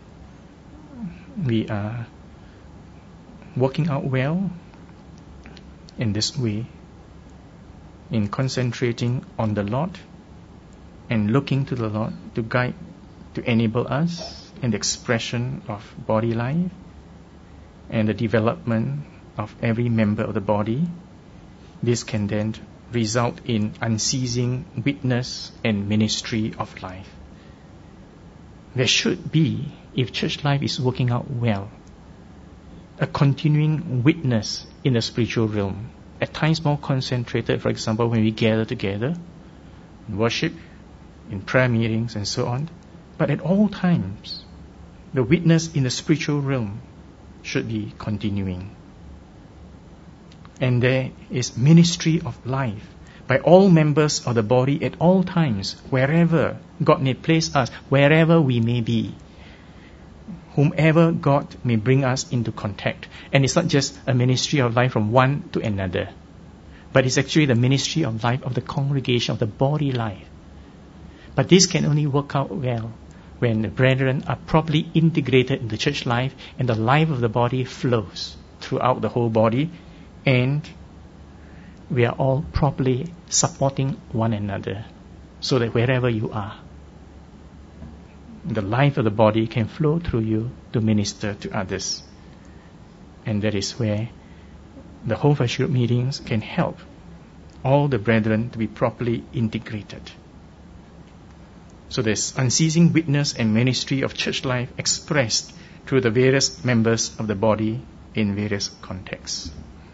we are working out well in this way, in concentrating on the Lord and looking to the Lord to guide, to enable us in the expression of body life and the development of every member of the body, this can then result in unceasing witness and ministry of life. There should be, if church life is working out well, a continuing witness in the spiritual realm, at times more concentrated, for example, when we gather together, in worship, in prayer meetings and so on. But at all times, the witness in the spiritual realm should be continuing. And there is ministry of life by all members of the body at all times, wherever God may place us, wherever we may be, whomever God may bring us into contact. And it's not just a ministry of life from one to another, but it's actually the ministry of life of the congregation, of the body life. But this can only work out well when the brethren are properly integrated into church life and the life of the body flows throughout the whole body, and we are all properly supporting one another, so that wherever you are, the life of the body can flow through you to minister to others. And that is where the home fellowship meetings can help all the brethren to be properly integrated. So there's unceasing witness and ministry of church life expressed through the various members of the body in various contexts.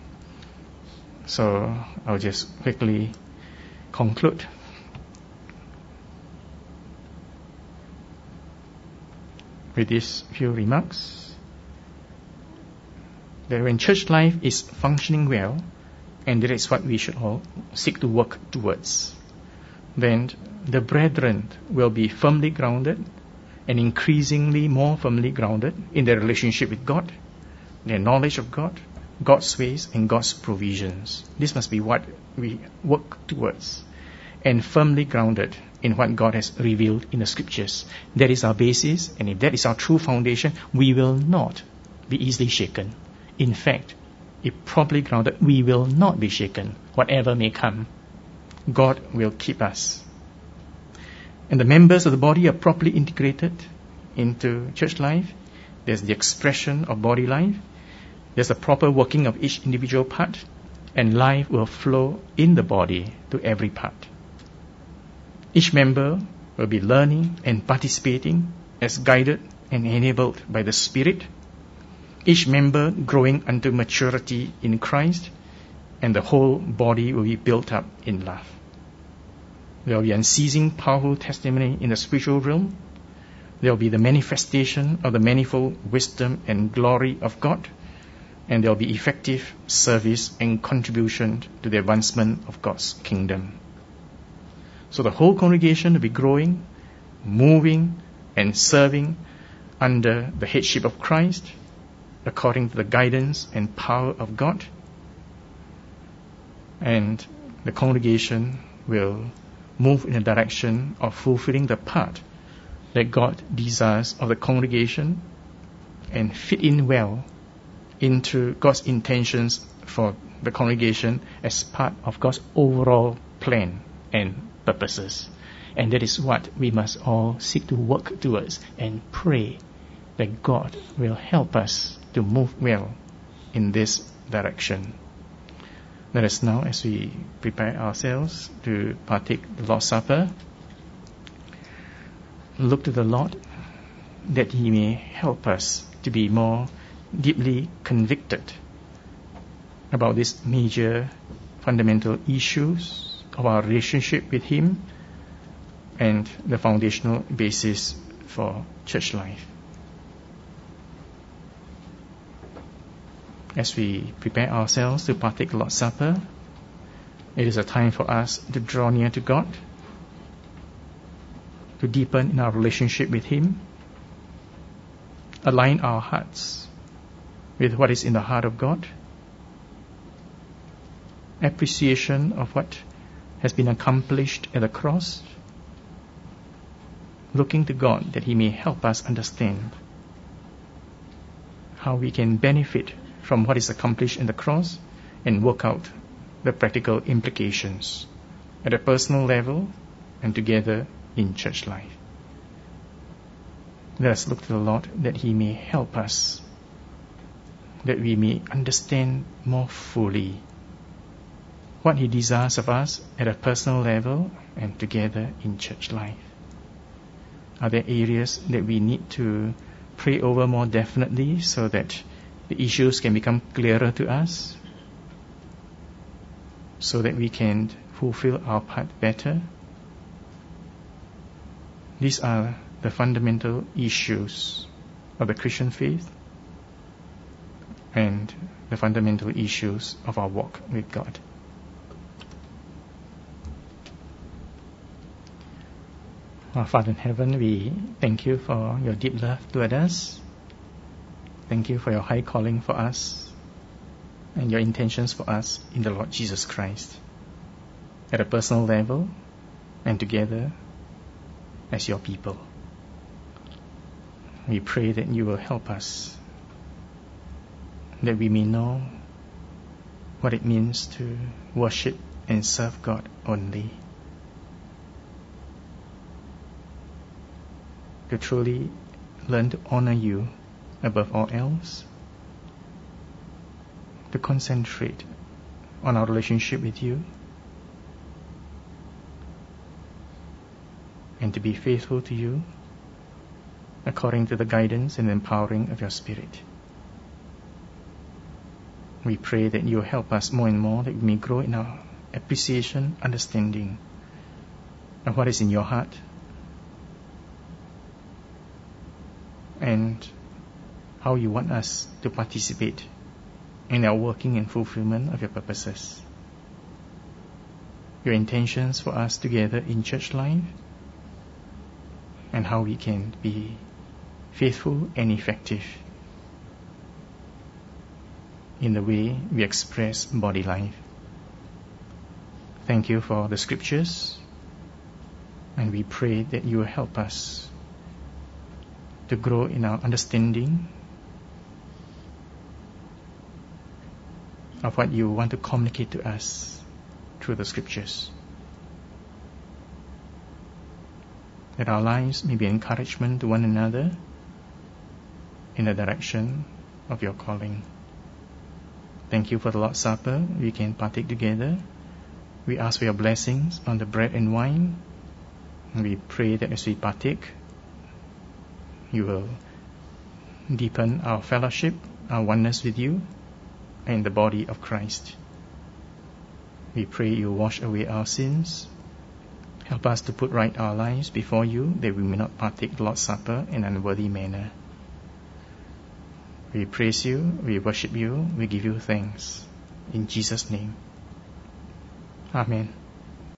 So I'll just quickly conclude. With these few remarks, that when church life is functioning well, and that is what we should all seek to work towards, then the brethren will be firmly grounded and increasingly more firmly grounded in their relationship with God, their knowledge of God, God's ways and God's provisions. This must be what we work towards, and firmly grounded in what God has revealed in the scriptures. That is our basis, and if that is our true foundation, we will not be easily shaken. In fact, if properly grounded, we will not be shaken, whatever may come. God will keep us. And the members of the body are properly integrated into church life. There's the expression of body life. There's a proper working of each individual part, and life will flow in the body to every part. Each member will be learning and participating as guided and enabled by the Spirit. Each member growing unto maturity in Christ, and the whole body will be built up in love. There will be unceasing powerful testimony in the spiritual realm. There will be the manifestation of the manifold wisdom and glory of God, and there will be effective service and contribution to the advancement of God's kingdom. So the whole congregation will be growing, moving, and serving under the headship of Christ, according to the guidance and power of God. And the congregation will move in the direction of fulfilling the part that God desires of the congregation, and fit in well into God's intentions for the congregation as part of God's overall plan and purposes. And that is what we must all seek to work towards, and pray that God will help us to move well in this direction. Let us now, as we prepare ourselves to partake the Lord's Supper, look to the Lord that He may help us to be more deeply convicted about these major fundamental issues of our relationship with Him and the foundational basis for church life. As we prepare ourselves to partake the Lord's Supper, it is a time for us to draw near to God, to deepen in our relationship with Him, align our hearts with what is in the heart of God, appreciation of what has been accomplished at the cross, looking to God that He may help us understand how we can benefit from what is accomplished in the cross and work out the practical implications at a personal level and together in church life. Let us look to the Lord that He may help us, that we may understand more fully what He desires of us at a personal level and together in church life. Are there areas that we need to pray over more definitely so that the issues can become clearer to us, so that we can fulfill our part better? These are the fundamental issues of the Christian faith and the fundamental issues of our walk with God. Our Father in heaven, we thank You for Your deep love toward us. Thank You for Your high calling for us and Your intentions for us in the Lord Jesus Christ, at a personal level and together as Your people. We pray that You will help us, that we may know what it means to worship and serve God only, to truly learn to honor You above all else, to concentrate on our relationship with You, and to be faithful to You according to the guidance and empowering of Your Spirit. We pray that You help us more and more, that we may grow in our appreciation, understanding of what is in Your heart, and how You want us to participate in our working and fulfillment of Your purposes, Your intentions for us together in church life, and how we can be faithful and effective in the way we express body life. Thank You for the Scriptures, and we pray that You will help us to grow in our understanding of what You want to communicate to us through the Scriptures, that our lives may be encouragement to one another in the direction of Your calling. Thank You for the Lord's Supper. We can partake together. We ask for Your blessings on the bread and wine, and we pray that as we partake, You will deepen our fellowship, our oneness with You, and the body of Christ. We pray You wash away our sins. Help us to put right our lives before You, that we may not partake the Lord's Supper in an unworthy manner. We praise You, we worship You, we give You thanks. In Jesus' name. Amen.